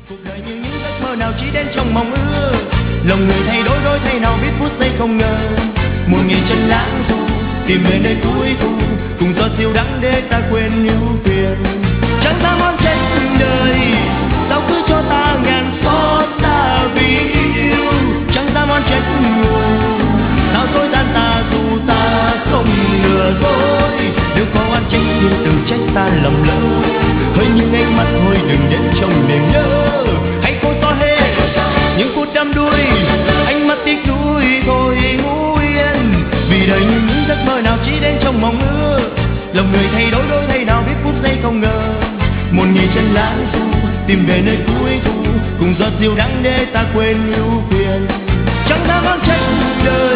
Cuộc đời như những giấc mơ nào chỉ đến trong mộng ước, lòng người thay đổi đổi thay nào biết phút giây không ngờ. Một ngày chân lãng du tìm về nơi cuối cùng, cùng gió siêu đắng để ta quên ưu phiền. Chẳng dám oán trách đời sao cứ cho ta ngàn xót xa vì yêu, chẳng dám oán trách người sao dối gian ta dù ta không lừa dối. Đừng có oán trách nhưng đừng trách ta lầm lỡ, hỡi những ánh mắt thôi đừng đến trong niềm nhớ. Hãy cố xóa hết những phút đắm đuối, ánh mắt tiếc nuối thôi ngủ yên. Vì đời như những giấc mơ nào chỉ đến trong mộng ước, lòng người thay đổi đổi thay nào biết phút giây không ngờ. Một ngày chân lãng du tìm về nơi cuối thu, cùng gió siêu đắng để ta quên ưu phiền. Chẳng dám oán trách đời